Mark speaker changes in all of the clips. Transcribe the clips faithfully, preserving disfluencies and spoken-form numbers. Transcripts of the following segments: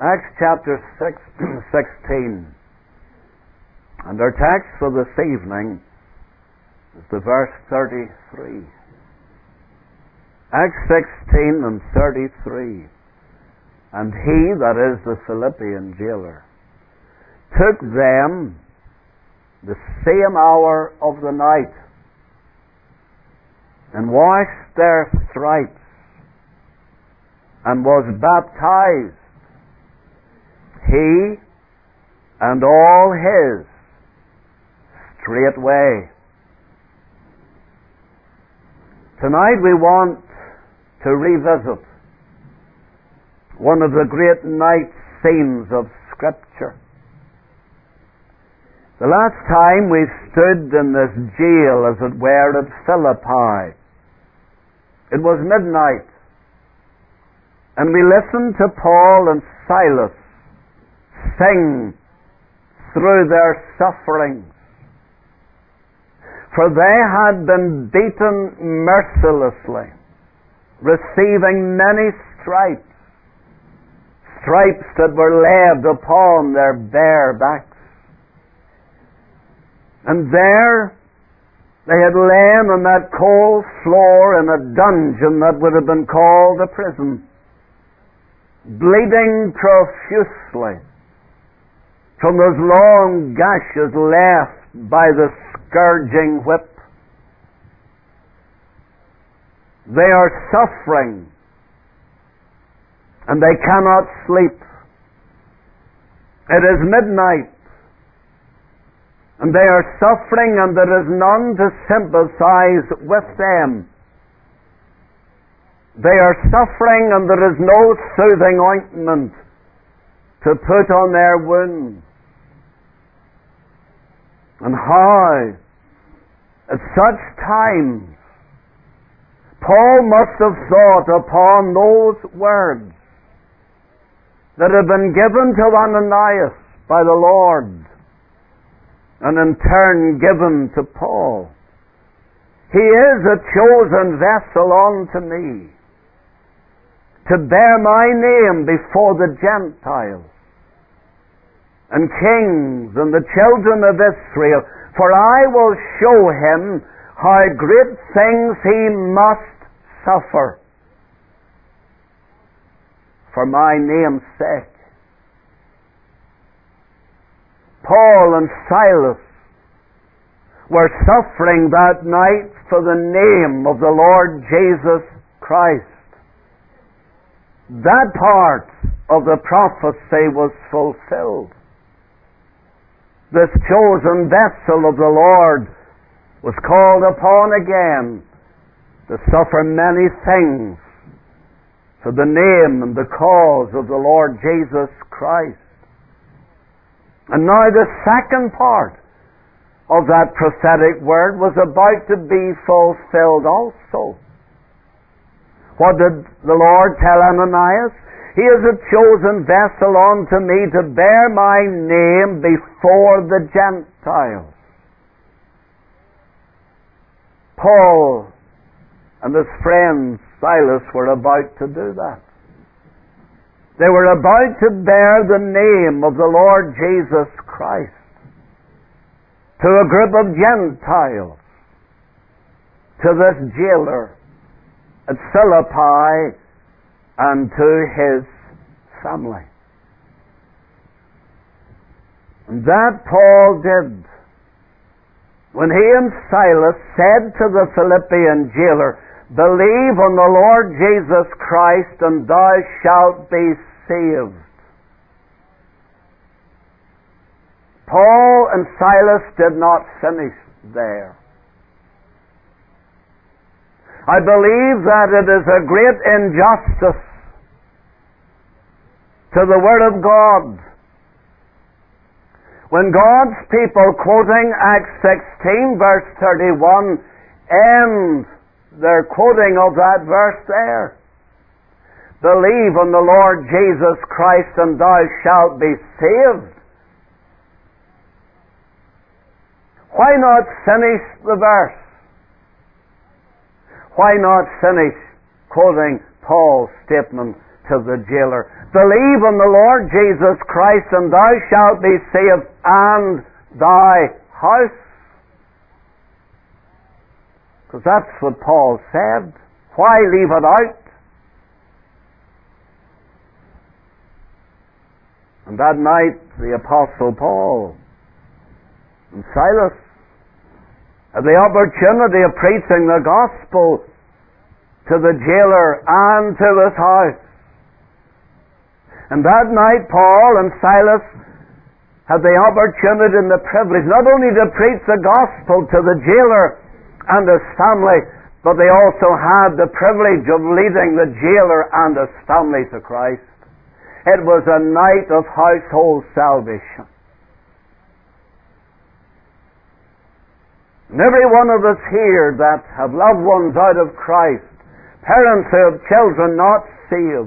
Speaker 1: Acts chapter six, sixteen. And our text for this evening is the verse thirty-three. Acts sixteen and thirty-three. And he, that is the Philippian jailer, took them the same hour of the night, and washed their stripes, and was baptized, he and all his, straightway. Tonight we want to revisit one of the great night scenes of Scripture. The last time we stood in this jail, as it were, at Philippi, it was midnight, and we listened to Paul and Silas sing through their sufferings. For they had been beaten mercilessly, receiving many stripes, stripes that were laid upon their bare backs. And there they had lain on that cold floor in a dungeon that would have been called a prison, bleeding profusely from those long gashes left by the scourging whip. They are suffering, and they cannot sleep. It is midnight, and they are suffering, and there is none to sympathize with them. They are suffering, and there is no soothing ointment to put on their wounds. And how, at such times, Paul must have thought upon those words that had been given to Ananias by the Lord, and in turn given to Paul. He is a chosen vessel unto me, to bear my name before the Gentiles and kings and the children of Israel, for I will show him how great things he must suffer for my name's sake. Paul and Silas were suffering that night for the name of the Lord Jesus Christ. That part of the prophecy was fulfilled. This chosen vessel of the Lord was called upon again to suffer many things for the name and the cause of the Lord Jesus Christ. And now the second part of that prophetic word was about to be fulfilled also. What did the Lord tell Ananias? He is a chosen vessel unto me to bear my name before the Gentiles. Paul and his friend Silas were about to do that. They were about to bear the name of the Lord Jesus Christ to a group of Gentiles, to this jailer at Philippi, and to his family. And that Paul did when he and Silas said to the Philippian jailer, "Believe on the Lord Jesus Christ, and thou shalt be saved." Paul and Silas did not finish there. I believe that it is a great injustice to the Word of God when God's people, quoting Acts sixteen verse thirty-one, end their quoting of that verse there. Believe on the Lord Jesus Christ, and thou shalt be saved. Why not finish the verse? Why not finish quoting Paul's statement, to the jailer, believe on the Lord Jesus Christ, and thou shalt be saved, and thy house. Because that's what Paul said. Why leave it out? And that night, the Apostle Paul and Silas had the opportunity of preaching the gospel to the jailer and to his house. And that night, Paul and Silas had the opportunity and the privilege not only to preach the gospel to the jailer and his family, but they also had the privilege of leading the jailer and his family to Christ. It was a night of household salvation. And every one of us here that have loved ones out of Christ, parents who have children not saved,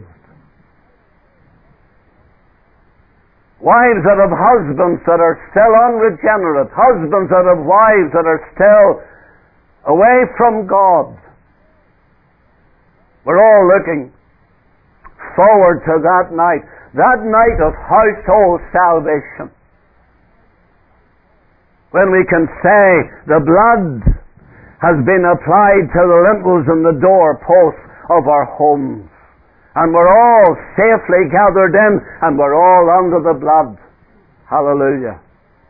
Speaker 1: wives that have husbands that are still unregenerate, husbands that have wives that are still away from God, we're all looking forward to that night, that night of household salvation, when we can say the blood has been applied to the lintels and the doorposts of our homes, and we're all safely gathered in, and we're all under the blood. Hallelujah.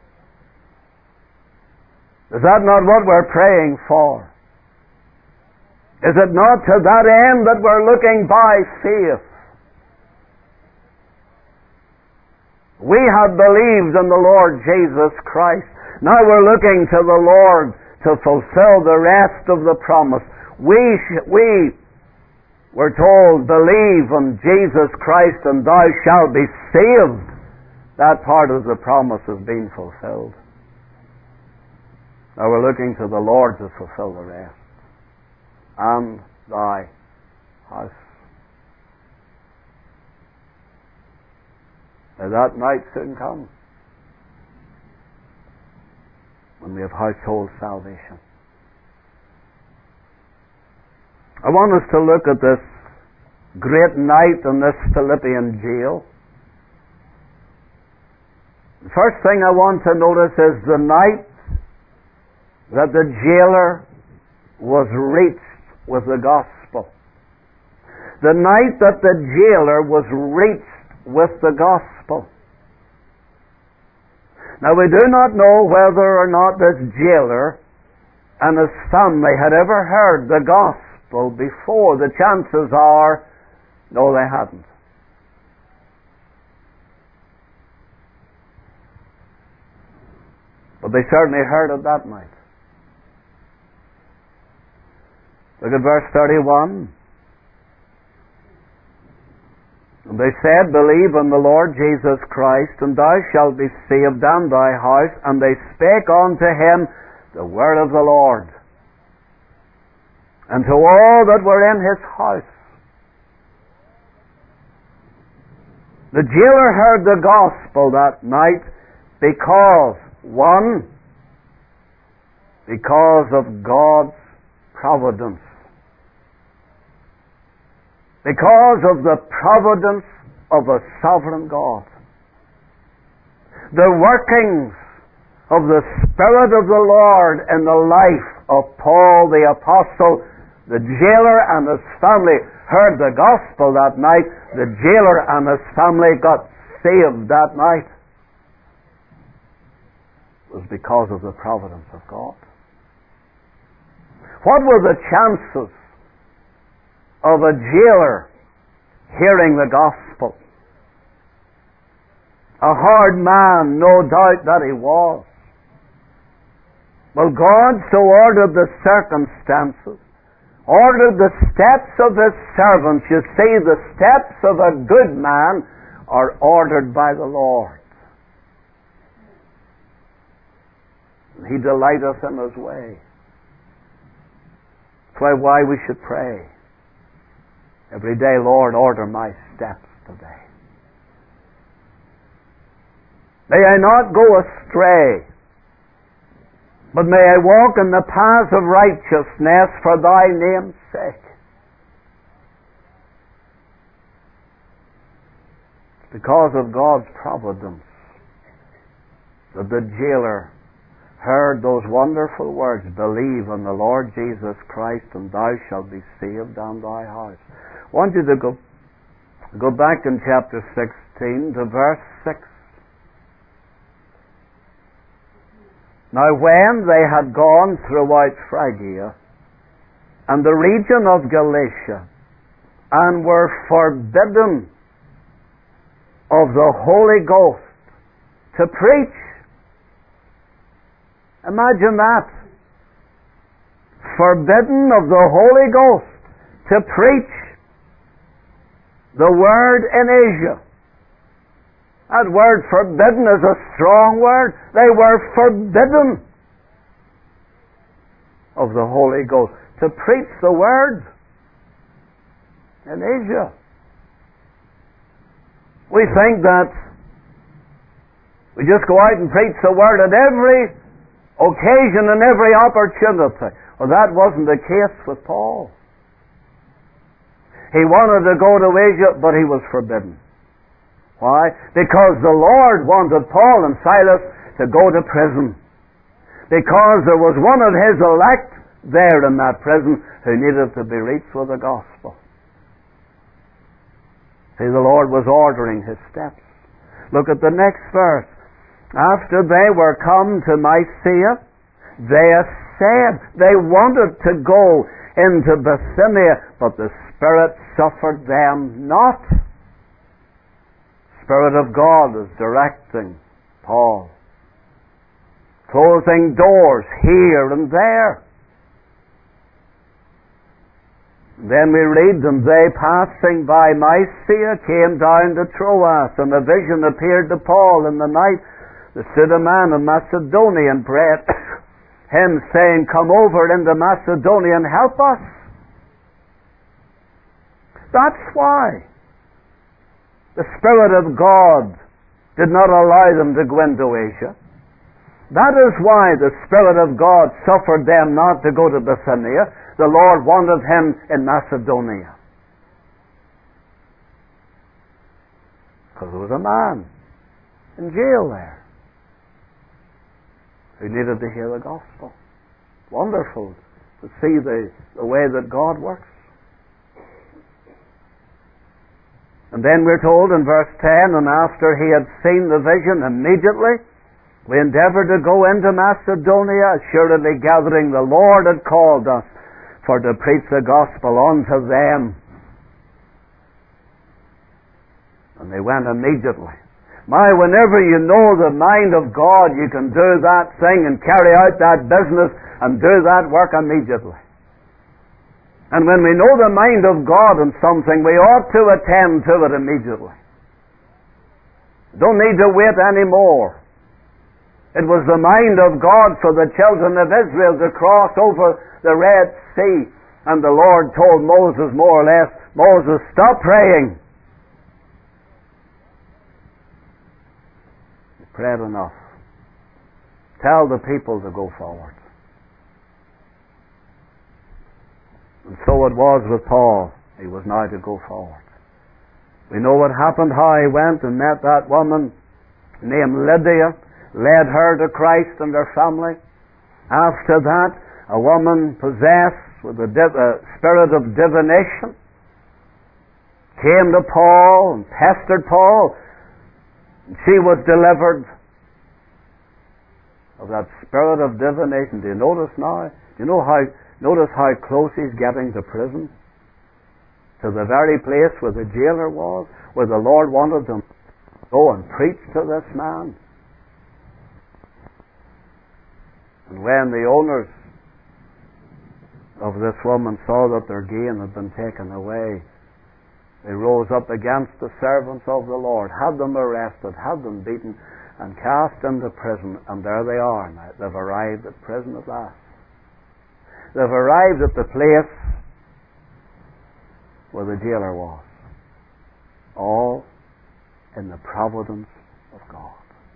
Speaker 1: Is that not what we're praying for? Is it not to that end that we're looking by faith? We have believed in the Lord Jesus Christ. Now we're looking to the Lord to fulfill the rest of the promise. We, sh- we were told, believe on Jesus Christ and thou shalt be saved. That part of the promise has been fulfilled. Now we're looking to the Lord to fulfill the rest. And thy house. May that night soon come, when we have household salvation. I want us to look at this great night in this Philippian jail. The first thing I want to notice is the night that the jailer was reached with the gospel. The night that the jailer was reached with the gospel. Now we do not know whether or not this jailer and his family had ever heard the gospel before. The chances are, no, they hadn't. But they certainly heard it that night. Look at verse thirty-one. And they said, believe in the Lord Jesus Christ, and thou shalt be saved and thy house. And they spake unto him the word of the Lord, and to all that were in his house. The jailer heard the gospel that night because, one, because of God's providence. Because of the providence of a sovereign God. The workings of the Spirit of the Lord in the life of Paul the Apostle, the jailer and his family heard the gospel that night. The jailer and his family got saved that night. It was because of the providence of God. What were the chances of a jailer hearing the gospel? A hard man, no doubt that he was. Well, God so ordered the circumstances, ordered the steps of his servants. You see, the steps of a good man are ordered by the Lord. He delighteth in his way. That's why, why we should pray every day, Lord, order my steps today. May I not go astray, but may I walk in the paths of righteousness for thy name's sake. because of God's providence, that the jailer heard those wonderful words, believe on the Lord Jesus Christ and thou shalt be saved and thy house. I want you to go, go back in chapter sixteen to verse six. Now when they had gone throughout Phrygia and the region of Galatia, and were forbidden of the Holy Ghost to preach. Imagine that. Forbidden of the Holy Ghost to preach the Word in Asia. That word forbidden is a strong word. They were forbidden of the Holy Ghost to preach the Word in Asia. We think that we just go out and preach the Word at every occasion and every opportunity. Well, that wasn't the case with Paul. He wanted to go to Asia, but he was forbidden. Why? Because the Lord wanted Paul and Silas to go to prison. Because there was one of his elect there in that prison who needed to be reached with the gospel. See, the Lord was ordering his steps. Look at the next verse. After they were come to Mysia, they said they wanted to go into Bithynia, but the Spirit suffered them not. Spirit of God is directing Paul, closing doors here and there. Then we read, and they passing by Mysia came down to Troas, and a vision appeared to Paul in the night. There stood a man of Macedonia and prayed him, saying, come over into Macedonia and help us. That's why the Spirit of God did not allow them to go into Asia. That is why the Spirit of God suffered them not to go to Bithynia. The Lord wanted him in Macedonia. Because there was a man in jail there who needed to hear the gospel. Wonderful to see the, the way that God works. And then we're told in verse ten, and after he had seen the vision, immediately we endeavored to go into Macedonia, assuredly gathering the Lord had called us for to preach the gospel unto them. And they went immediately. My, whenever you know the mind of God, you can do that thing and carry out that business and do that work immediately. And when we know the mind of God in something, we ought to attend to it immediately. Don't need to wait anymore. It was the mind of God for the children of Israel to cross over the Red Sea. And the Lord told Moses more or less, Moses, stop praying. You prayed enough. Tell the people to go forward. And so it was with Paul. He was now to go forward. We know what happened, how he went and met that woman named Lydia, led her to Christ and her family. After that, a woman possessed with the div- uh, spirit of divination came to Paul and pestered Paul, and she was delivered of that spirit of divination. Do you notice now? Do you know how? Notice how close he's getting to prison, to the very place where the jailer was, where the Lord wanted them to go and preach to this man. And when the owners of this woman saw that their gain had been taken away, they rose up against the servants of the Lord, had them arrested, had them beaten, and cast into prison. And there they are now. They've arrived at prison at last. They've arrived at the place where the jailer was. All in the providence of God.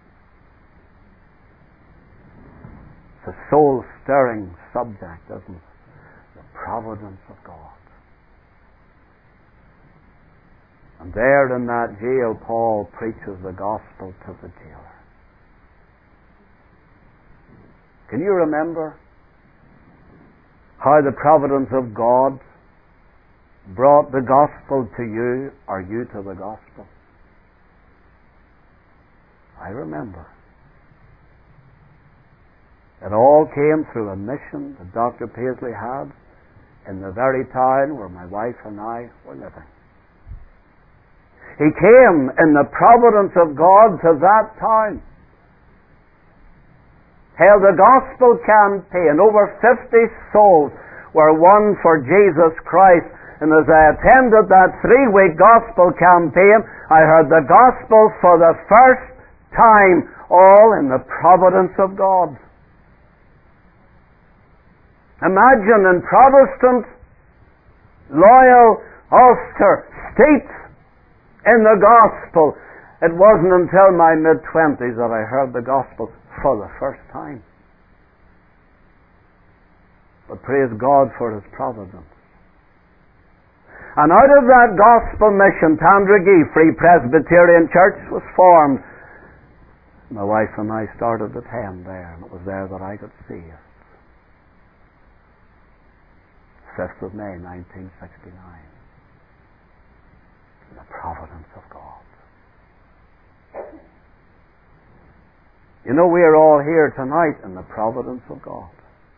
Speaker 1: It's a soul-stirring subject, isn't it? The providence of God. And there in that jail, Paul preaches the gospel to the jailer. Can you remember how the providence of God brought the gospel to you, or you to the gospel? I remember. It all came through a mission that Doctor Paisley had in the very town where my wife and I were living. He came in the providence of God to that town, held a gospel campaign. Over fifty souls were won for Jesus Christ. And as I attended that three-week gospel campaign, I heard the gospel for the first time, all in the providence of God. Imagine in Protestant, loyal Ulster steeped in the gospel. It wasn't until my mid-twenties that I heard the gospel for the first time. But praise God for His providence. And out of that gospel mission, Tandragee Free Presbyterian Church was formed. My wife and I started to attend there, and it was there that I got saved. fifth of May, nineteen sixty-nine. The providence of God. You know, we are all here tonight in the providence of God.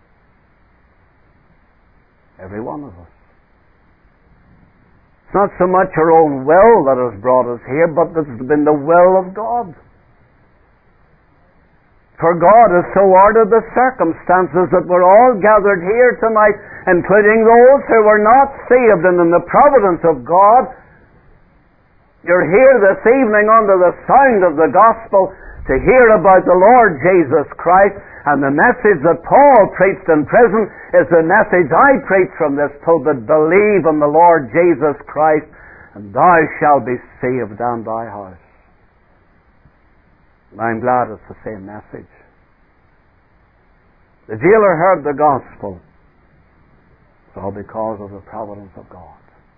Speaker 1: Every one of us. It's not so much our own will that has brought us here, but it's been the will of God. For God has so ordered the circumstances that we're all gathered here tonight, including those who were not saved, and in the providence of God, you're here this evening under the sound of the gospel to hear about the Lord Jesus Christ. And the message that Paul preached in prison is the message I preach from this pulpit. Believe on the Lord Jesus Christ, and thou shalt be saved and thy house. And I'm glad it's the same message. The jailer heard the gospel. It's all because of the providence of God.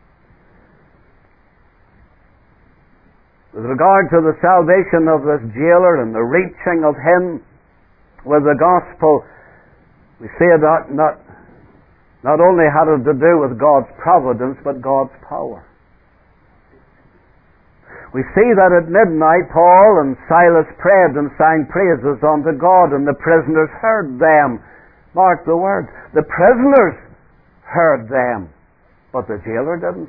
Speaker 1: With regard to the salvation of this jailer and the reaching of him with the gospel, we see that not, not only had it to do with God's providence, but God's power. We see that at midnight Paul and Silas prayed and sang praises unto God, and the prisoners heard them. Mark the words. The prisoners heard them, but the jailer didn't.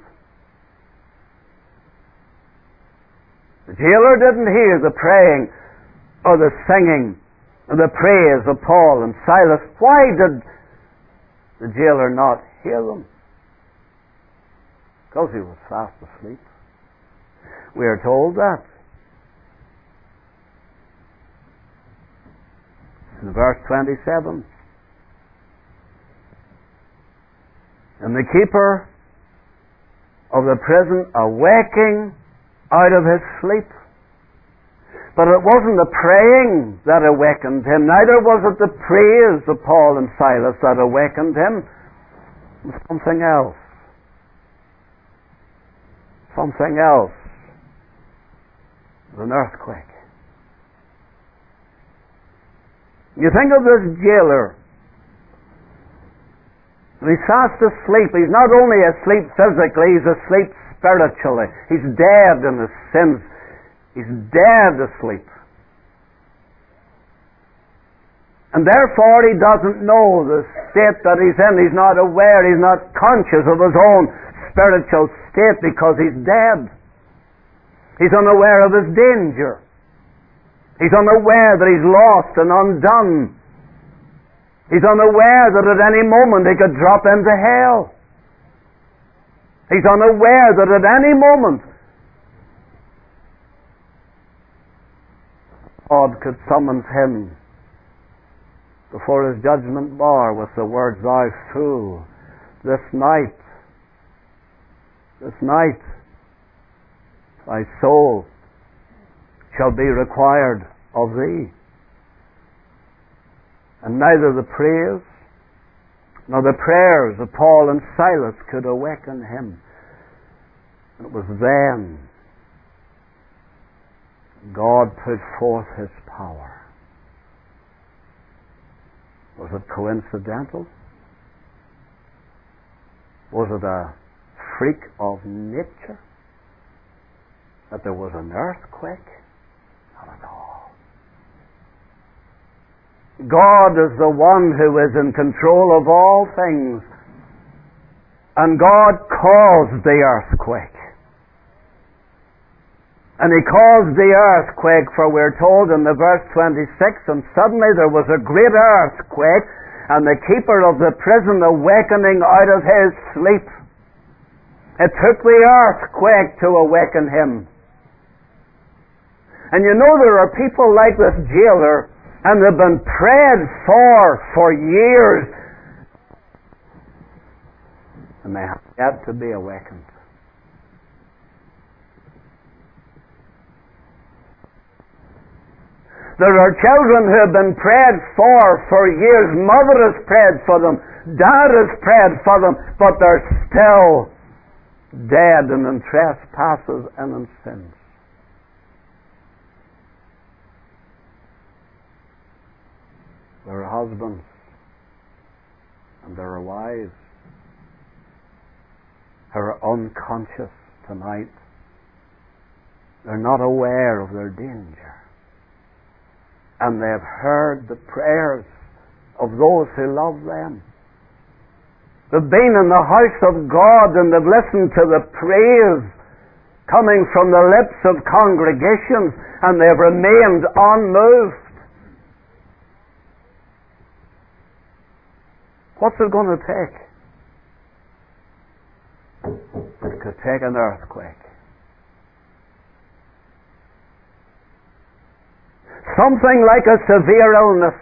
Speaker 1: The jailer didn't hear the praying or the singing and the praise of Paul and Silas. Why did the jailer not hear them? Because he was fast asleep. We are told that. In verse twenty-seven. And the keeper of the prison, awaking out of his sleep. But it wasn't the praying that awakened him, neither was it the praise of Paul and Silas that awakened him. It was something else. Something else. It was an earthquake. You think of this jailer. He's fast asleep. He's not only asleep physically, he's asleep spiritually. He's dead in his sins. He's dead asleep. And therefore he doesn't know the state that he's in. He's not aware, he's not conscious of his own spiritual state because he's dead. He's unaware of his danger. He's unaware that he's lost and undone. He's unaware that at any moment he could drop into hell. He's unaware that at any moment God could summons him before his judgment bar with the words, "Thou fool, this night, this night, thy soul shall be required of thee." And neither the praise nor the prayers of Paul and Silas could awaken him. It was then God put forth His power. Was it coincidental? Was it a freak of nature that there was an earthquake? Not at all. God is the one who is in control of all things, and God caused the earthquake. And He caused the earthquake, for we're told in the verse twenty-six, and suddenly there was a great earthquake, and the keeper of the prison awakening out of his sleep. It took the earthquake to awaken him. And you know, there are people like this jailer, and they've been prayed for for years, and they have yet to be awakened. There are children who have been prayed for for years. Mother has prayed for them. Dad has prayed for them. But they're still dead and in trespasses and in sins. There are husbands and there are wives who are unconscious tonight. They're not aware of their danger. And they've heard the prayers of those who love them. They've been in the house of God and they've listened to the praise coming from the lips of congregations, and they've remained unmoved. What's it going to take? It could take an earthquake. Something like a severe illness.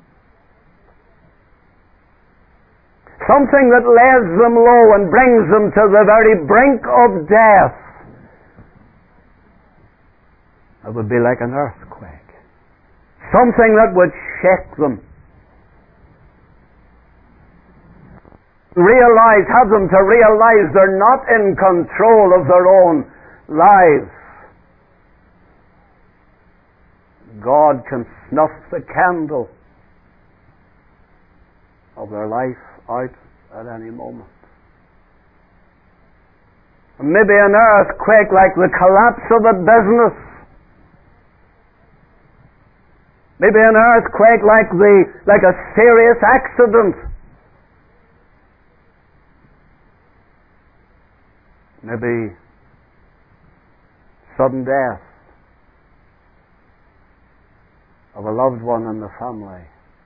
Speaker 1: Something that lays them low and brings them to the very brink of death. It would be like an earthquake. Something that would shake them. Realize, have them to realize they're not in control of their own lives. God can snuff the candle of their life out at any moment. Maybe an earthquake like the collapse of a business. Maybe an earthquake like the like a serious accident. Maybe sudden death of a loved one in the family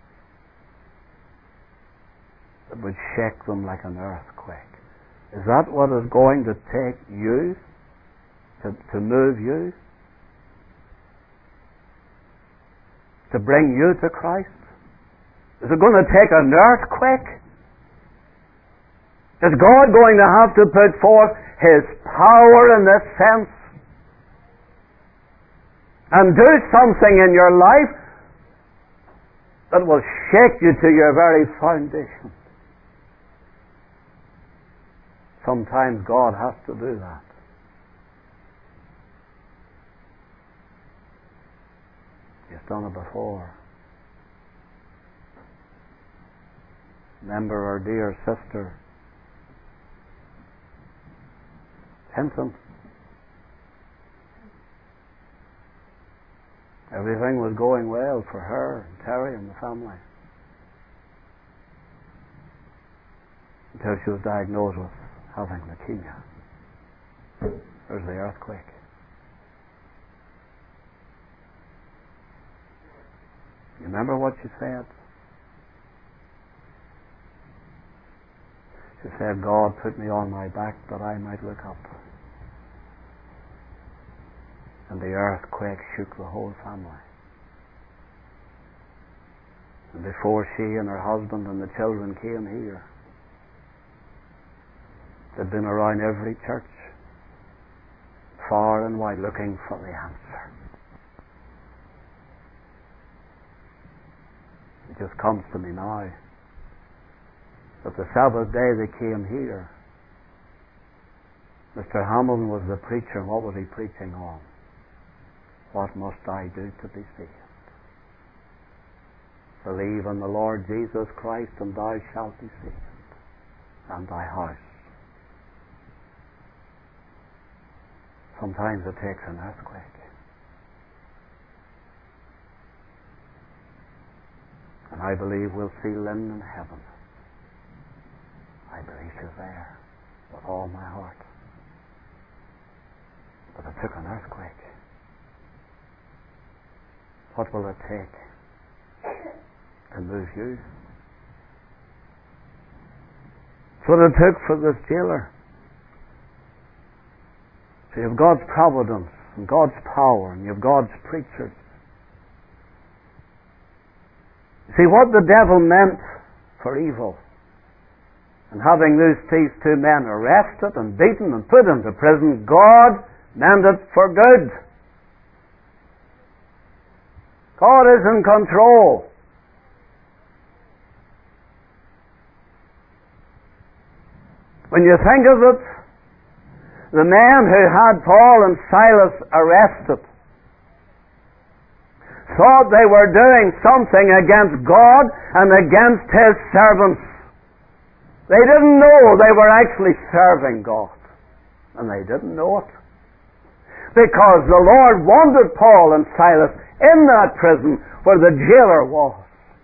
Speaker 1: that would shake them like an earthquake. Is that what is going to take you, to, to move you, to bring you to Christ? Is it going to take an earthquake? Is God going to have to put forth His power in this sense and do something in your life that will shake you to your very foundation? Sometimes God has to do that. He's done it before. Remember our dear sister Hinton. Everything was going well for her and Terry and the family until she was diagnosed with having leukemia. There's the earthquake. You remember what she said? She said, God put me on my back that I might look up. And the earthquake shook the whole family. And before she and her husband and the children came here, they'd been around every church, far and wide, looking for the answer. It just comes to me now that the Sabbath day they came here, Mister Hamilton was the preacher, and what was he preaching on? What must I do to be saved? Believe in the Lord Jesus Christ, and thou shalt be saved, and thy house. Sometimes it takes an earthquake. And I believe we'll see Lynn in heaven. I believe she's there with all my heart. But it took an earthquake. What will it take to move you? It's what it took for this jailer. So you have God's providence and God's power, and you have God's preachers. See, what the devil meant for evil, and having those these two men arrested and beaten and put into prison, God meant it for good. God is in control. When you think of it, the men who had Paul and Silas arrested thought they were doing something against God and against His servants. They didn't know they were actually serving God. And they didn't know it. Because the Lord wanted Paul and Silas in that prison where the jailer was.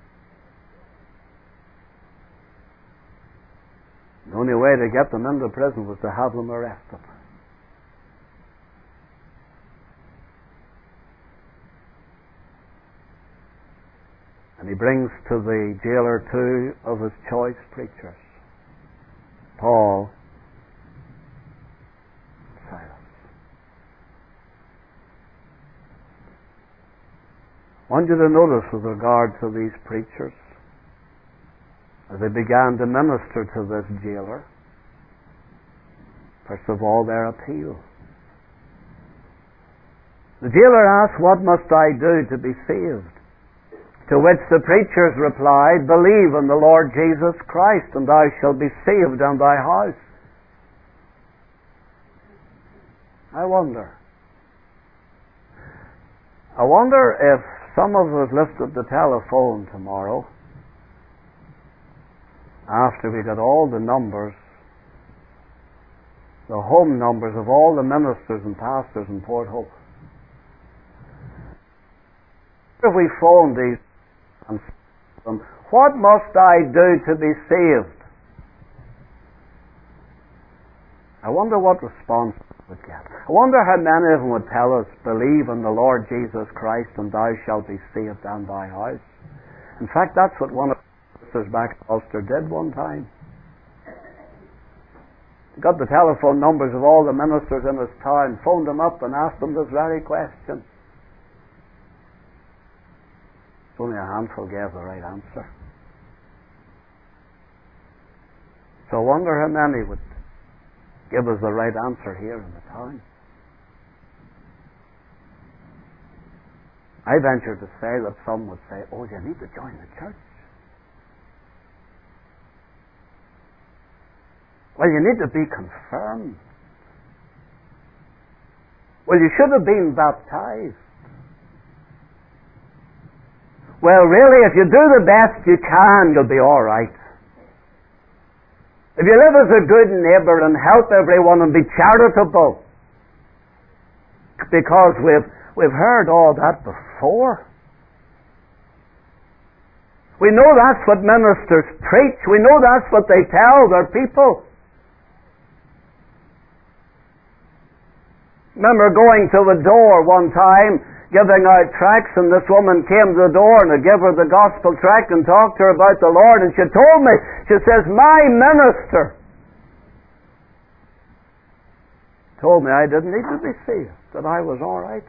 Speaker 1: The only way to get them into prison was to have them arrested. And he brings to the jailer two of his choice preachers, Paul and Silas. I want you to notice with regard to these preachers, as they began to minister to this jailer, first of all, their appeal. The jailer asked, "What must I do to be saved?" To which the preachers replied, "Believe in the Lord Jesus Christ, and thou shalt be saved and thy house." I wonder. I wonder if some of us lifted the telephone tomorrow after we got all the numbers, the home numbers of all the ministers and pastors in Port Hope. If we phoned these and said them, "What must I do to be saved?" I wonder what response we would get. I wonder how many of them would tell us, "Believe in the Lord Jesus Christ, and thou shalt be saved and thy house." In fact, that's what one of the sisters back in Ulster did one time. He got the telephone numbers of all the ministers in his town, phoned them up and asked them this very question. Only a handful gave the right answer. So I wonder how many would give us the right answer here in the town. I venture to say that some would say, "Oh, you need to join the church." Well, you need to be confirmed. Well, you should have been baptized. Well, really, if you do the best you can, you'll be all right. If you live as a good neighbour and help everyone and be charitable, because we've we've heard all that before. We know that's what ministers preach. We know that's what they tell their people. Remember going to the door one time, giving out tracts, and this woman came to the door and I gave her the gospel tract and talked to her about the Lord, and she told me, she says, "My minister told me I didn't need to be saved, that I was all right.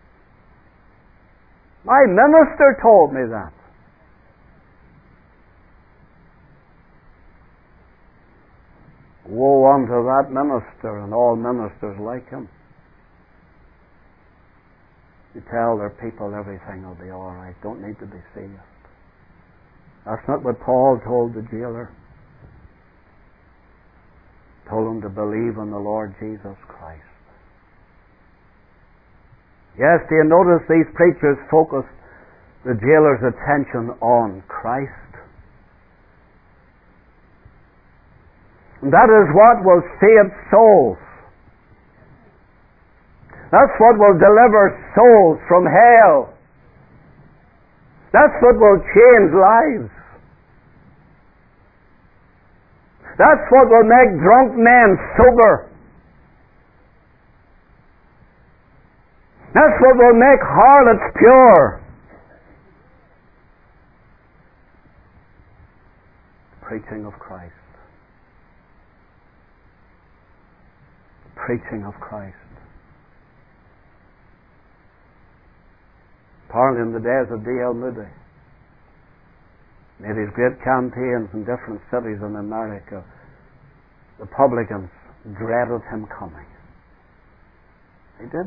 Speaker 1: My minister told me that." Woe unto that minister and all ministers like him. You tell their people everything will be all right. Don't need to be saved. That's not what Paul told the jailer. Told him to believe in the Lord Jesus Christ. Yes, do you notice these preachers focused the jailer's attention on Christ? And that is what will save souls. That's what will deliver souls from hell. That's what will change lives. That's what will make drunk men sober. That's what will make harlots pure. Preaching of Christ. Preaching of Christ. Apparently in the days of D L Moody, made his great campaigns in different cities in America, the publicans dreaded him coming. They did.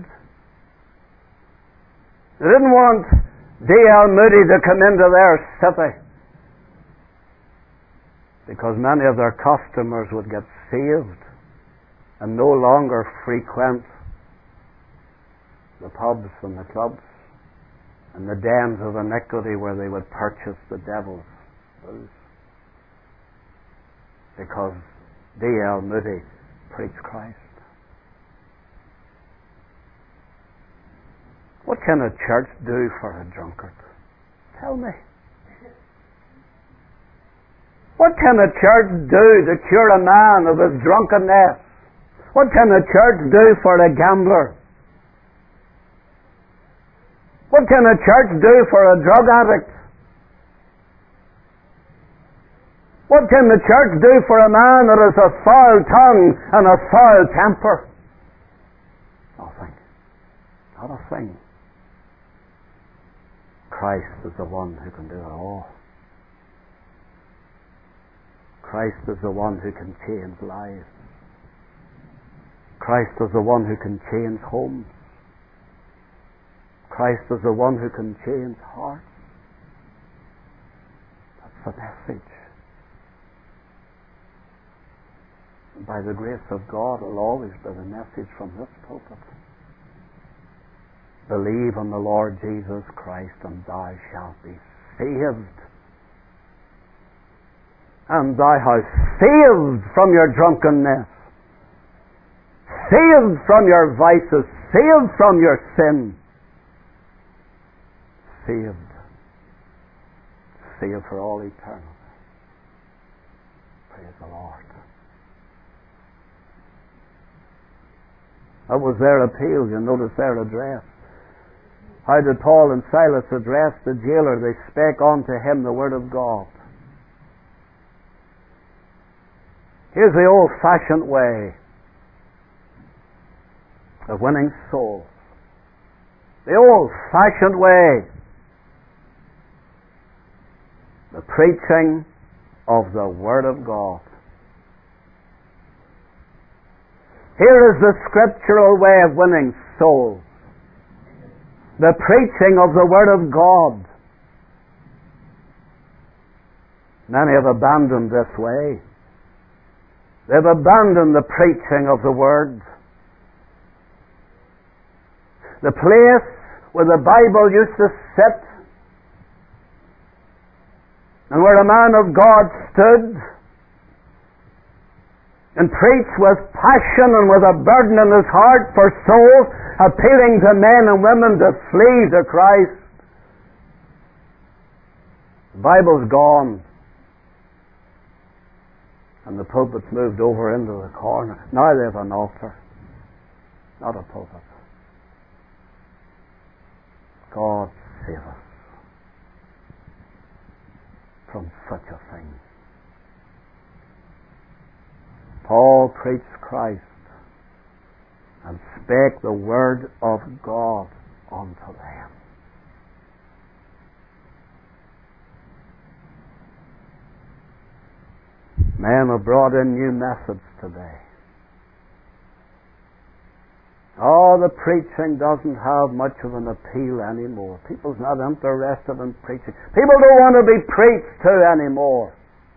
Speaker 1: They didn't want D L Moody to come into their city, because many of their customers would get saved and no longer frequent the pubs and the clubs and the dens of iniquity where they would purchase the devil's booze. Because D L Moody preached Christ. What can a church do for a drunkard? Tell me. What can a church do to cure a man of his drunkenness? What can a church do for a gambler? What can a church do for a drug addict? What can the church do for a man that has a foul tongue and a foul temper? Nothing. Not a thing. Christ is the one who can do it all. Christ is the one who can change lives. Christ is the one who can change homes. Christ is the one who can change hearts. That's the message. And by the grace of God, it will always be the message from this pulpit. Believe on the Lord Jesus Christ and thou shalt be saved. And thou hast saved from your drunkenness, saved from your vices, saved from your sin. Saved. Saved for all eternity. Praise the Lord. That was their appeal. You notice their address. How did Paul and Silas address the jailer? They spake unto him the word of God. Here's the old-fashioned way of winning souls. The old-fashioned way. The preaching of the Word of God. Here is the scriptural way of winning souls. The preaching of the Word of God. Many have abandoned this way. They've abandoned the preaching of the Word. The place where the Bible used to sit and where a man of God stood and preached with passion and with a burden in his heart for souls, appealing to men and women to flee to Christ. The Bible's gone. And the pulpit's moved over into the corner. Now they have an altar, not a pulpit. God save us from such a thing. Paul preached Christ and spake the word of God unto them. Men have brought in new methods today. Oh, the preaching doesn't have much of an appeal anymore. People's not interested in preaching. People don't want to be preached to anymore.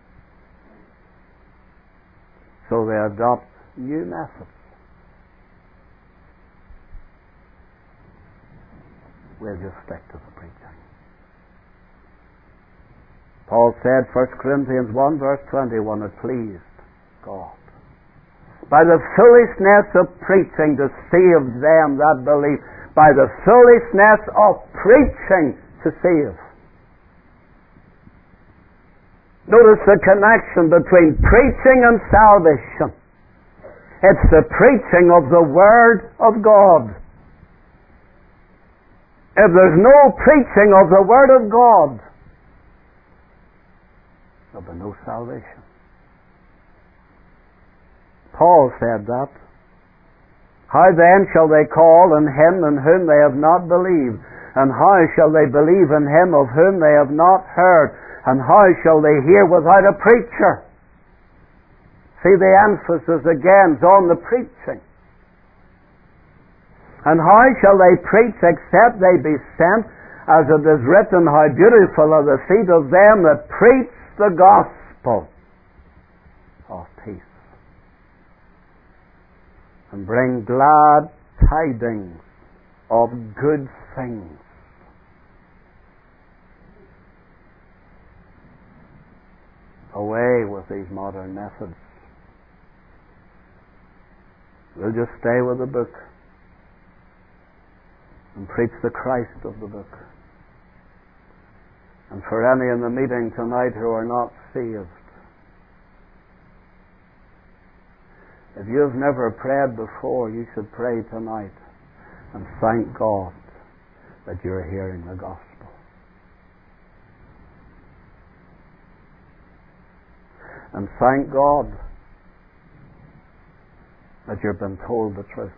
Speaker 1: So they adopt new methods. we'll just stick to the preaching. Paul said, First Corinthians one verse twenty-one, it pleased God by the foolishness of preaching to save them that believe. By the foolishness of preaching to save. Notice the connection between preaching and salvation. It's the preaching of the Word of God. If there's no preaching of the Word of God, there'll be no salvation. Paul said that. How then shall they call on him in whom they have not believed? And how shall they believe in him of whom they have not heard? And how shall they hear without a preacher? See, the emphasis again is on the preaching. And how shall they preach except they be sent? As it is written, how beautiful are the feet of them that preach the gospel of peace, and bring glad tidings of good things. Away with these modern methods. We'll just stay with the book and preach the Christ of the book. And for any in the meeting tonight who are not saved, if you've never prayed before, you should pray tonight and thank God that you're hearing the gospel. And thank God that you've been told the truth.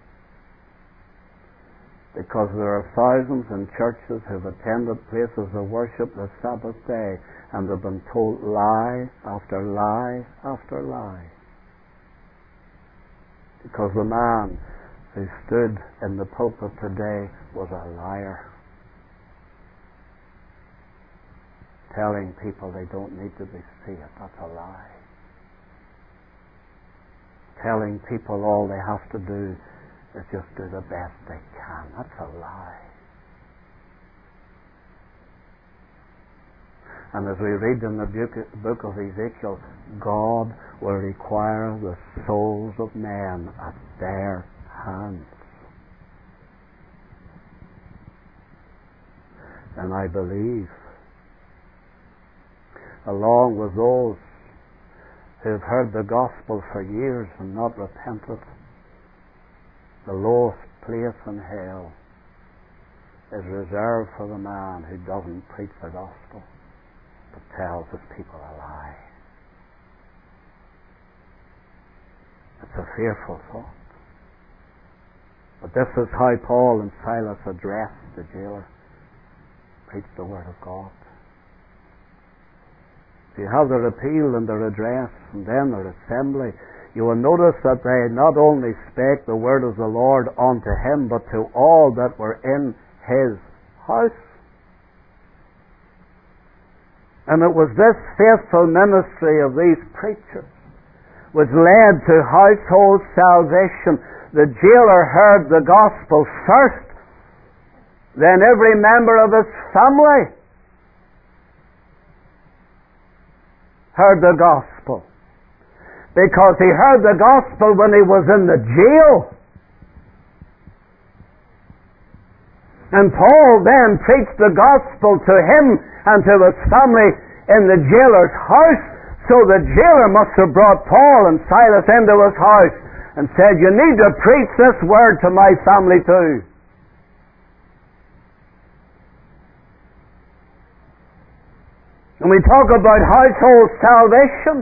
Speaker 1: Because there are thousands in churches who've attended places of worship the Sabbath day and they've been told lie after lie after lie. Because the man who stood in the pulpit today was a liar, telling people they don't need to be saved. That's a lie. Telling people all they have to do is just do the best they can. That's a lie. And as we read in the book of Ezekiel, God will require the souls of men at their hands. And I believe, along with those who have heard the gospel for years and not repented, the lowest place in hell is reserved for the man who doesn't preach the gospel but tells his people a lie. It's a fearful thought. But this is how Paul and Silas addressed the jailer. Preach the word of God. If you have their appeal and their address and then their assembly, you will notice that they not only spake the word of the Lord unto him, but to all that were in his house. And it was this faithful ministry of these preachers which led to household salvation. The jailer heard the gospel first, then every member of his family heard the gospel. Because he heard the gospel when he was in the jail. And Paul then preached the gospel to him and to his family in the jailer's house. So the jailer must have brought Paul and Silas into his house and said, you need to preach this word to my family too. And we talk about household salvation.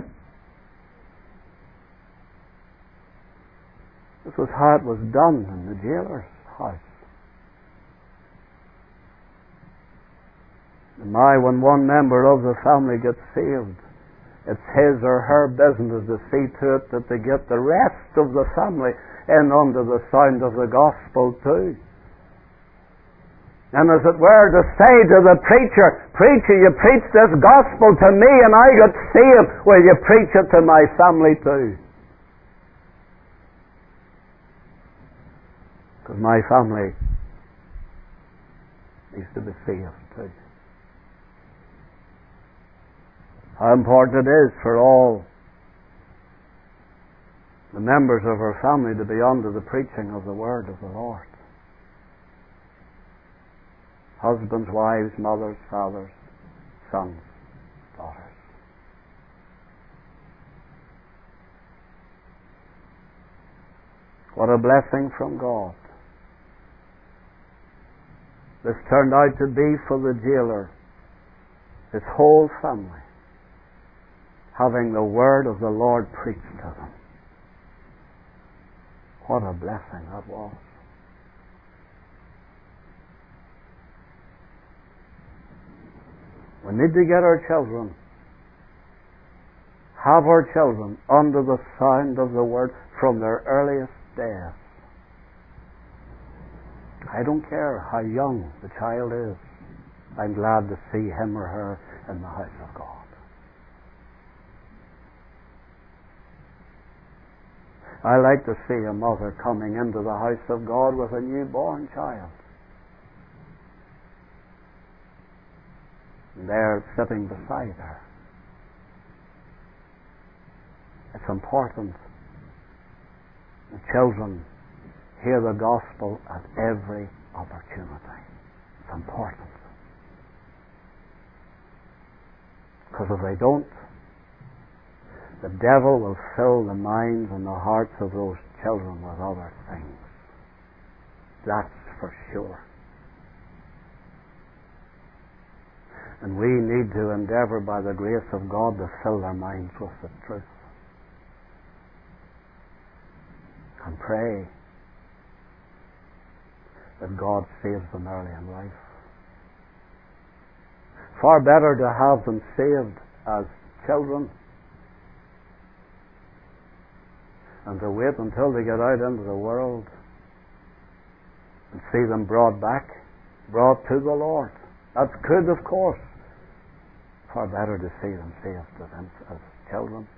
Speaker 1: This was how it was done in the jailer's house. And now when one member of the family gets saved, it's his or her business to see to it that they get the rest of the family in under the sound of the gospel too. And as it were, to say to the preacher, preacher, you preach this gospel to me and I got saved, will you preach it to my family too? Because my family needs to be saved too. How important it is for all the members of our family to be under the preaching of the Word of the Lord. Husbands, wives, mothers, fathers, sons, daughters. What a blessing from God. This turned out to be for the jailer, his whole family, having the Word of the Lord preached to them. What a blessing that was. We need to get our children, have our children under the sound of the Word from their earliest days. I don't care how young the child is. I'm glad to see him or her in the house of God. I like to see a mother coming into the house of God with a newborn child. And they're sitting beside her. It's important. The children hear the gospel at every opportunity. It's important. Because if they don't, the devil will fill the minds and the hearts of those children with other things. That's for sure. And we need to endeavor by the grace of God to fill their minds with the truth. And pray that God saves them early in life. Far better to have them saved as children and to wait until they get out into the world and see them brought back, brought to the Lord. That's good, of course. Far better to see them saved as children.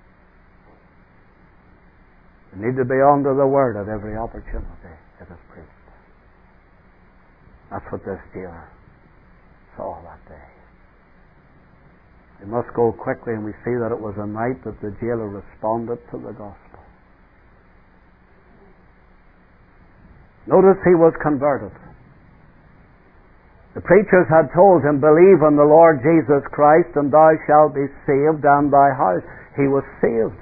Speaker 1: We need to be under the Word at every opportunity it is preached. That's what this jailer saw that day. We must go quickly, and we see that it was a night that the jailer responded to the gospel. Notice he was converted. The preachers had told him, believe on the Lord Jesus Christ and thou shalt be saved and thy house. He was saved.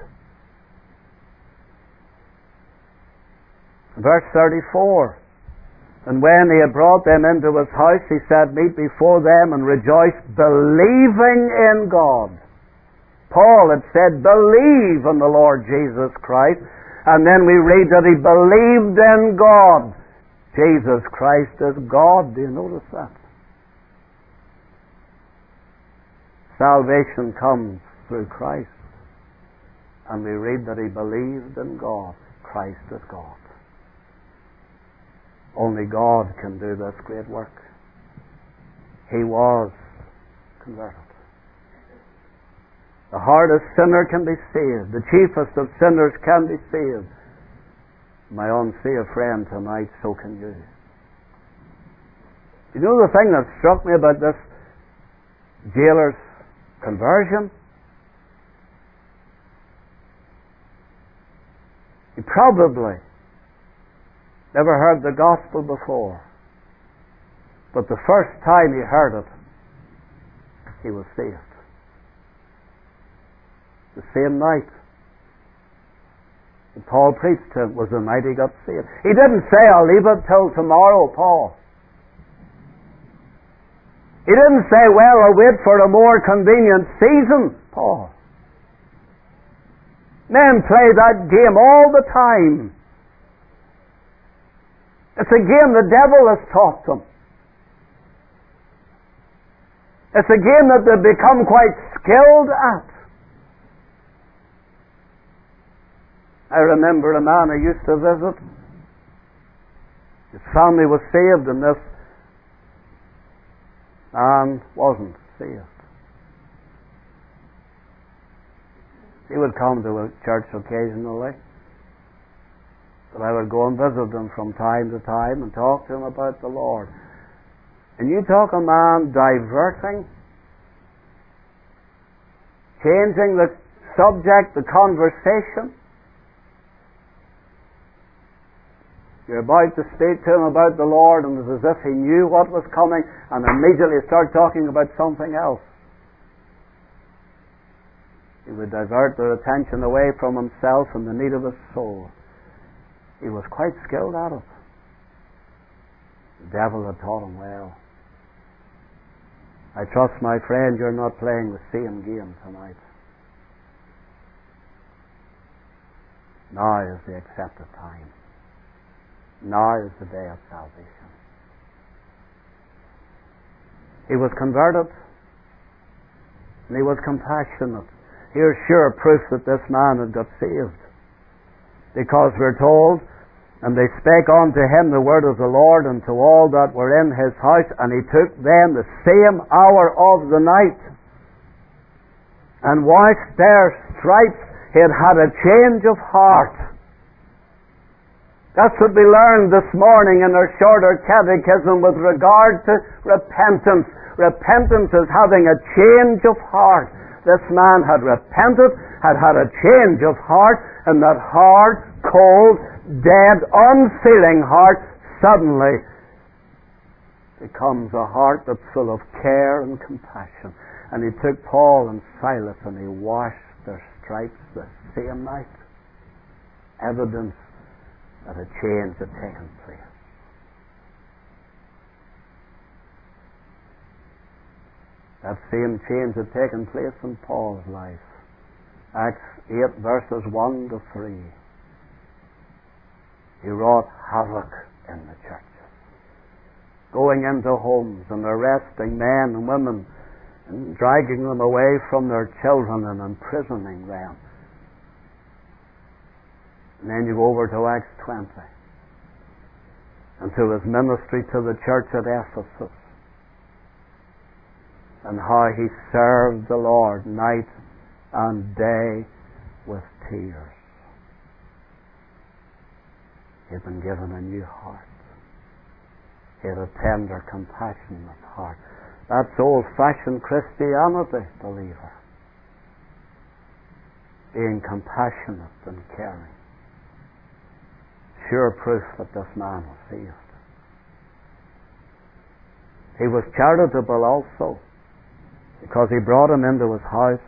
Speaker 1: Verse thirty-four. And when he had brought them into his house, he said, meet before them and rejoice, believing in God. Paul had said, believe in the Lord Jesus Christ. And then we read that he believed in God. Jesus Christ is God. Do you notice that? Salvation comes through Christ. And we read that he believed in God. Christ is God. Only God can do this great work. He was converted. The hardest sinner can be saved. The chiefest of sinners can be saved. My unsaved friend tonight, so can you. You know the thing that struck me about this jailer's conversion? He probably never heard the gospel before. But the first time he heard it, he was saved. The same night that Paul preached to him was the night he got saved. He didn't say, I'll leave it till tomorrow, Paul. He didn't say, well, I'll wait for a more convenient season, Paul. Men play that game all the time. It's a game the devil has taught them. It's a game that they've become quite skilled at. I remember a man I used to visit. His family was saved and this man wasn't saved. He would come to a church occasionally. But I would go and visit him from time to time and talk to him about the Lord. And you talk a man diverting, changing the subject, the conversation. You're about to speak to him about the Lord, and it's as if he knew what was coming, and immediately start talking about something else. He would divert their attention away from himself and the need of his soul. He was quite skilled at it. The devil had taught him well. I trust, my friend, you're not playing the same game tonight. Now is the accepted time. Now is the day of salvation. He was converted, and he was compassionate. Here's sure proof that this man had got saved. Because we're told, and they spake unto him the word of the Lord unto all that were in his house, and he took them the same hour of the night. And whilst their stripes, he had had a change of heart. That's what we learned this morning in our shorter catechism with regard to repentance. Repentance is having a change of heart. This man had repented, had had a change of heart, and that hard, cold, dead, unfeeling heart suddenly becomes a heart that's full of care and compassion. And he took Paul and Silas and he washed their stripes the same night. Evidence that a change had taken place. That same change had taken place in Paul's life. Acts eight verses one to three. He wrought havoc in the churches, going into homes and arresting men and women and dragging them away from their children and imprisoning them. And then you go over to Acts twenty and to his ministry to the church at Ephesus and how he served the Lord night and day with tears. He had been given a new heart. He had a tender, compassionate heart. That's old-fashioned Christianity, believer. Being compassionate and caring. Sure proof that this man was saved. He was charitable also, because he brought him into his house.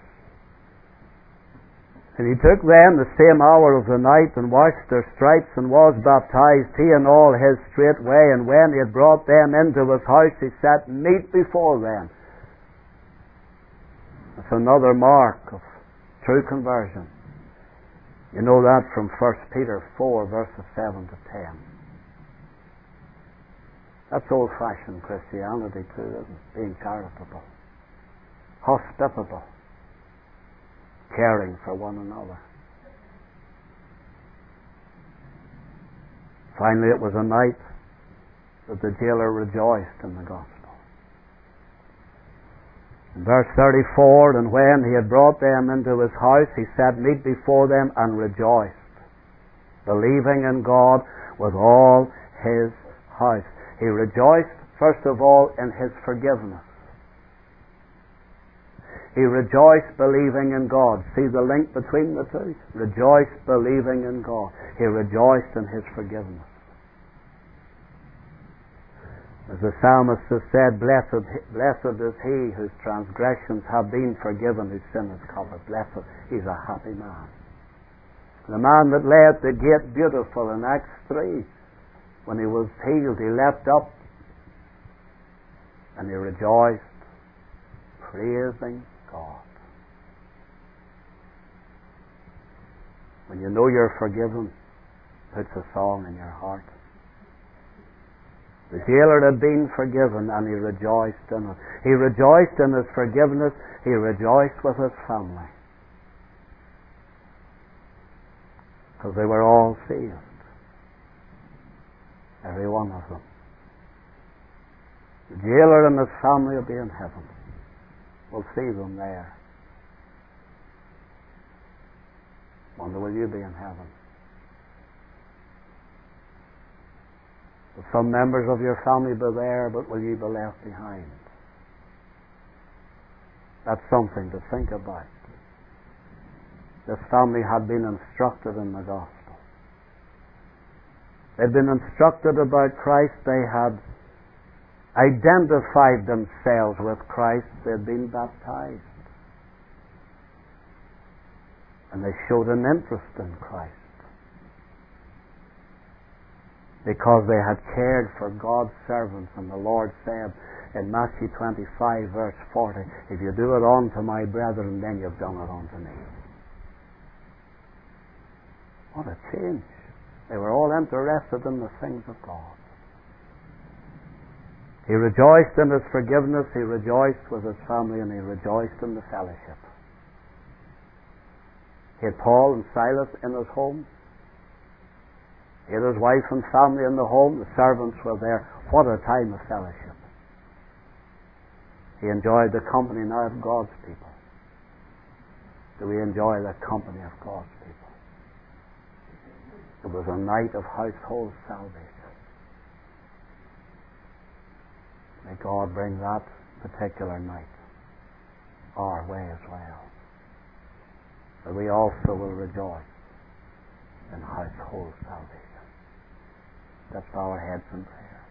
Speaker 1: And he took them the same hour of the night, and washed their stripes, and was baptized, he and all his straightway. And when he had brought them into his house, he set meat before them. That's another mark of true conversion. You know that from First Peter four, verses seven to ten. That's old-fashioned Christianity too, isn't it? Being charitable, hospitable, caring for one another. Finally, it was a night that the jailer rejoiced in the gospel. In verse thirty-four, and when he had brought them into his house, he set meat before them and rejoiced, believing in God with all his house. He rejoiced, first of all, in his forgiveness. He rejoiced believing in God. See the link between the two? Rejoiced believing in God. He rejoiced in his forgiveness. As the psalmist has said, blessed, blessed is he whose transgressions have been forgiven, whose sin is covered. Blessed, he's a happy man. The man that lay at the gate beautiful in Acts three, when he was healed, he leapt up and he rejoiced, praising God. When you know you're forgiven, puts a song in your heart. The jailer had been forgiven and he rejoiced in it. He rejoiced in his forgiveness. He rejoiced with his family. Because they were all saved. Every one of them. The jailer and his family will be in heaven. We'll see them there. Wonder, will you be in heaven? Some members of your family be there, but will ye be left behind? That's something to think about. This family had been instructed in the gospel. They'd been instructed about Christ. They had identified themselves with Christ. They'd been baptized. And they showed an interest in Christ because they had cared for God's servants. And the Lord said in Matthew twenty-five verse forty, if you do it unto my brethren, then you've done it unto me. What a change. They were all interested in the things of God. He rejoiced in his forgiveness, he rejoiced with his family, and he rejoiced in the fellowship. He had Paul and Silas in his home. He had his wife and family in the home. The servants were there. What a time of fellowship. He enjoyed the company now of God's people. Do we enjoy the company of God's people? It was a night of household salvation. May God bring that particular night our way as well. That we also will rejoice in household salvation. Let's bow our heads in prayer.